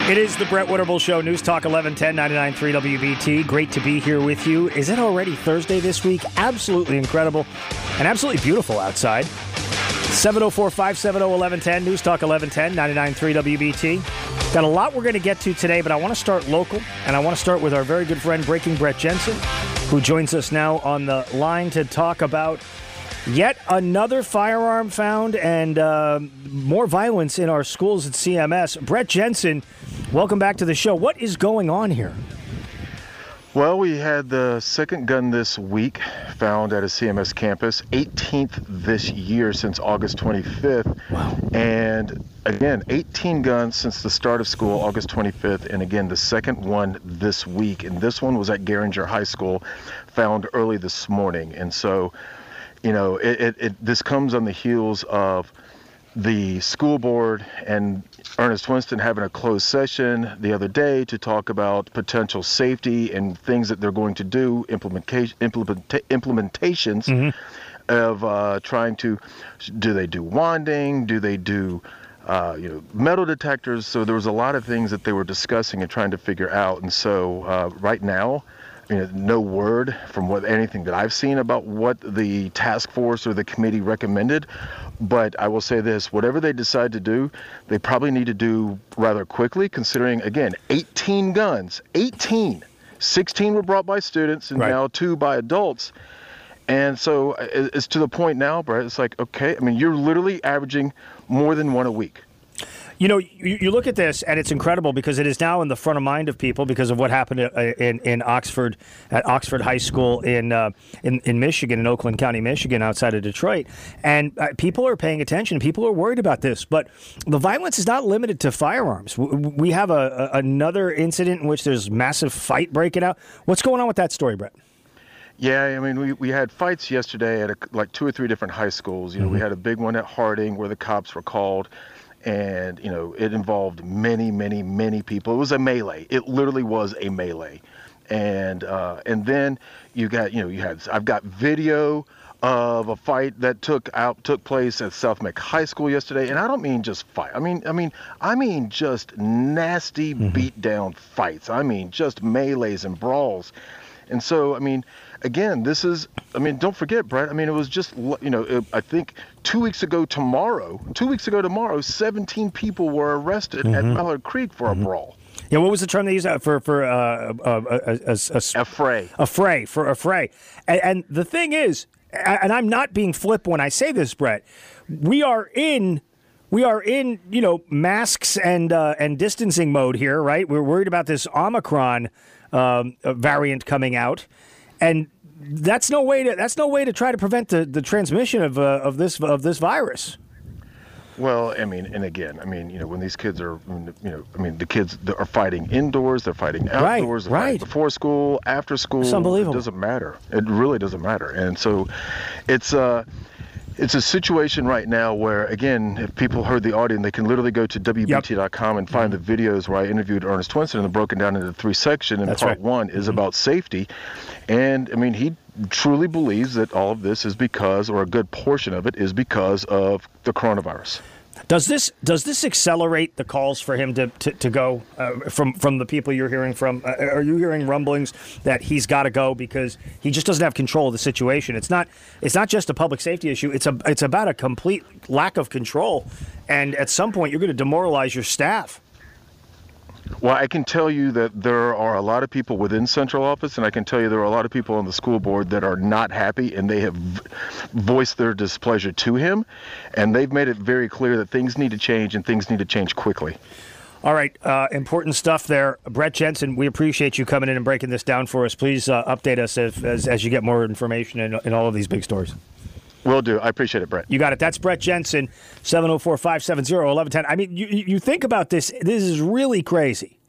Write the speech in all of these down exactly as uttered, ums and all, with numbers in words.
It is the Brett Winterble Show, News Talk eleven ten, ninety-nine point three W B T. Great to be here with you. Is it already Thursday this week? Absolutely incredible and absolutely beautiful outside. seven oh four, five seven oh, eleven ten, News Talk eleven ten, ninety-nine point three W B T. Got a lot we're going to get to today, but I want to start local, and I want to start with our very good friend, Breaking Brett Jensen, who joins us now on the line to talk about yet another firearm found and uh, more violence in our schools at C M S. Brett Jensen, welcome back to the show. What is going on here? Well, we had the second gun this week found at a C M S campus, eighteenth this year since August twenty-fifth. Wow. And again, eighteen guns since the start of school, August twenty-fifth, and again, the second one this week. And this one was at Garinger High School, found early this morning. And so, you know, it, it, it this comes on the heels of the school board and Ernest Winston having a closed session the other day to talk about potential safety and things that they're going to do, implementation, implementa- implementations mm-hmm. of uh, trying to, do they do wanding? Do they do, uh, you know, metal detectors? So there was a lot of things that they were discussing and trying to figure out. And so uh, right now, I mean, no word from what anything that I've seen about what the task force or the committee recommended. But I will say this, whatever they decide to do, they probably need to do rather quickly, considering, again, eighteen guns, eighteen. sixteen were brought by students and right. now two by adults. And so it's to the point now, Brett, it's like, okay, I mean, you're literally averaging more than one a week. You know, you, you look at this, and it's incredible because it is now in the front of mind of people because of what happened in, in Oxford, at Oxford High School in, uh, in in Michigan, in Oakland County, Michigan, outside of Detroit. And uh, people are paying attention. People are worried about this. But the violence is not limited to firearms. We have a, a, another incident in which there's massive fight breaking out. What's going on with that story, Brett? Yeah, I mean, we, we had fights yesterday at a, like two or three different high schools. You know, mm-hmm. we had a big one at Harding where the cops were called. And, you know, it involved many, many, many people. It was a melee. It literally was a melee. And uh, and then you got, you know, you had, I've got video of a fight that took out, took place at South Meck High School yesterday. And I don't mean just fight. I mean, I mean, I mean just nasty mm-hmm. beat down fights. I mean, just melees and brawls. And so, I mean, again, this is, I mean, don't forget, Brett, I mean, it was just, you know, it, I think two weeks ago tomorrow, two weeks ago tomorrow, seventeen people were arrested mm-hmm. at Mallard Creek for mm-hmm. a brawl. Yeah, what was the term they used for, for uh, uh, a, a, a, a fray? A fray, for a fray. And, and the thing is, and I'm not being flip when I say this, Brett, we are in... We are in, you know, masks and uh, and distancing mode here, right? We're worried about this Omicron um, variant coming out, and that's no way to that's no way to try to prevent the, the transmission of uh, of this of this virus. Well, I mean, and again, I mean, you know, when these kids are, you know, I mean, the kids are fighting indoors, they're fighting outdoors, right, they're right. fighting before school, after school. It's unbelievable. It doesn't matter. It really doesn't matter, and so it's uh. It's a situation right now where, again, if people heard the audio, they can literally go to W B T dot com yep. and find mm-hmm. the videos where I interviewed Ernest Winston and they're broken down into three sections. And That's part right. one is mm-hmm. about safety. And, I mean, he truly believes that all of this is because, or a good portion of it is because of the coronavirus. Does this does this accelerate the calls for him to to, to go uh, from from the people you're hearing from? Uh, are you hearing rumblings that he's got to go because he just doesn't have control of the situation? It's not it's not just a public safety issue. It's a it's about a complete lack of control, and at some point you're going to demoralize your staff. Well, I can tell you that there are a lot of people within central office, and I can tell you there are a lot of people on the school board that are not happy, and they have voiced their displeasure to him, and they've made it very clear that things need to change, and things need to change quickly. All right, uh, important stuff there. Brett Jensen, we appreciate you coming in and breaking this down for us. Please uh, update us if, as, as you get more information in, in all of these big stories. Will do. I appreciate it, Brett. You got it. That's Brett Jensen, seven oh four, five seven oh, eleven ten. I mean, you, you think about this. This is really crazy.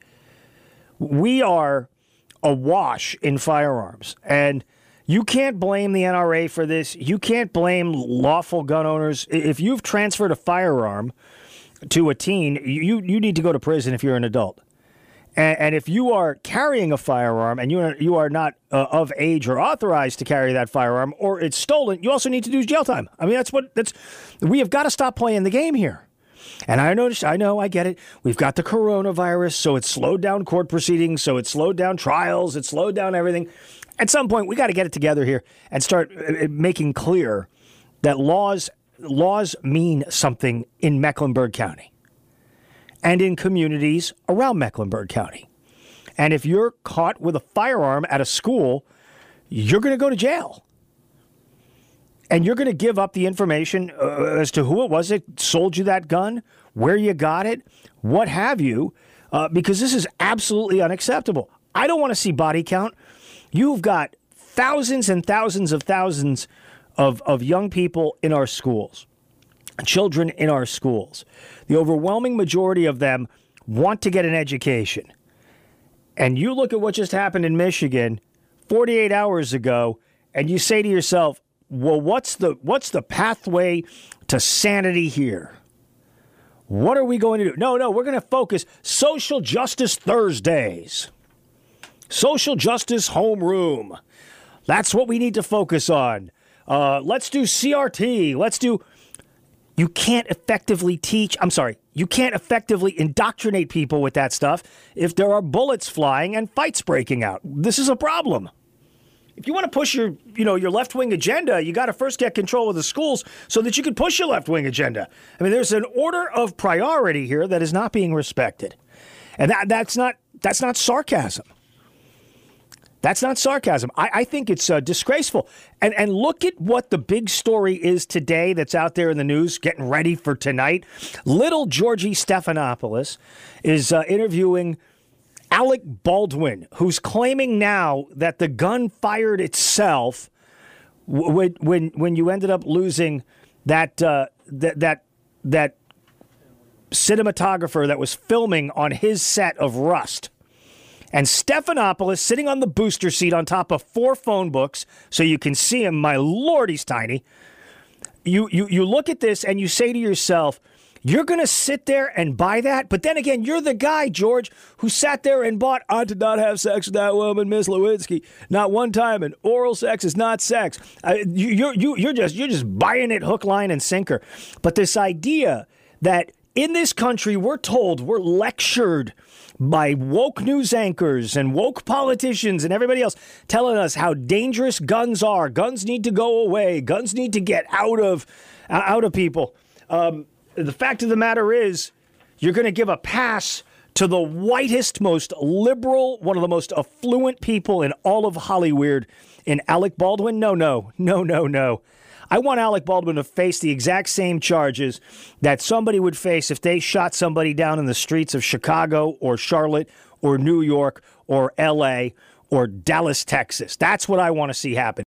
We are awash in firearms, and you can't blame the N R A for this. You can't blame lawful gun owners. If you've transferred a firearm to a teen, you, you need to go to prison if you're an adult. And, and if you are carrying a firearm and you are, you are not uh, of age or authorized to carry that firearm, or it's stolen, you also need to do jail time. I mean, that's what that's. We have got to stop playing the game here. And I know, I know, I get it. We've got the coronavirus, so it's slowed down court proceedings, so it's slowed down trials, it's slowed down everything. At some point, we got to get it together here and start making clear that laws laws mean something in Mecklenburg County and in communities around Mecklenburg County. And if you're caught with a firearm at a school, you're going to go to jail. And you're going to give up the information uh, as to who it was that sold you that gun, where you got it, what have you, uh, because this is absolutely unacceptable. I don't want to see body count. You've got thousands and thousands of thousands of, of young people in our schools, children in our schools. The overwhelming majority of them want to get an education. And you look at what just happened in Michigan forty-eight hours ago, and you say to yourself, well, what's the what's the pathway to sanity here? What are we going to do? No, no, we're going to focus Social Justice Thursdays. Social Justice Homeroom. That's what we need to focus on. Uh, let's do C R T. Let's do... You can't effectively teach... I'm sorry. You can't effectively indoctrinate people with that stuff if there are bullets flying and fights breaking out. This is a problem. If you want to push your, you know, your left-wing agenda, you got to first get control of the schools so that you can push your left-wing agenda. I mean, there's an order of priority here that is not being respected. And that, that's not that's not sarcasm. That's not sarcasm. I, I think it's uh, disgraceful. And and look at what the big story is today that's out there in the news, getting ready for tonight. Little Georgie Stephanopoulos is uh, interviewing Alec Baldwin, who's claiming now that the gun fired itself when when when you ended up losing that uh, that that that cinematographer that was filming on his set of Rust. And Stephanopoulos sitting on the booster seat on top of four phone books, so you can see him. My Lord, he's tiny. You you you look at this and you say to yourself, you're going to sit there and buy that? But then again, you're the guy, George, who sat there and bought, I did not have sex with that woman, Miss Lewinsky. Not one time, and oral sex is not sex. Uh, you, you're, you, you're, just, you're just buying it hook, line, and sinker. But this idea that in this country, we're told, we're lectured by woke news anchors and woke politicians and everybody else telling us how dangerous guns are. Guns need to go away. Guns need to get out of, uh, out of people. Um, The fact of the matter is, you're going to give a pass to the whitest, most liberal, one of the most affluent people in all of Hollywood, in Alec Baldwin? No, no, no, no, no. I want Alec Baldwin to face the exact same charges that somebody would face if they shot somebody down in the streets of Chicago or Charlotte or New York or L A or Dallas, Texas. That's what I want to see happen.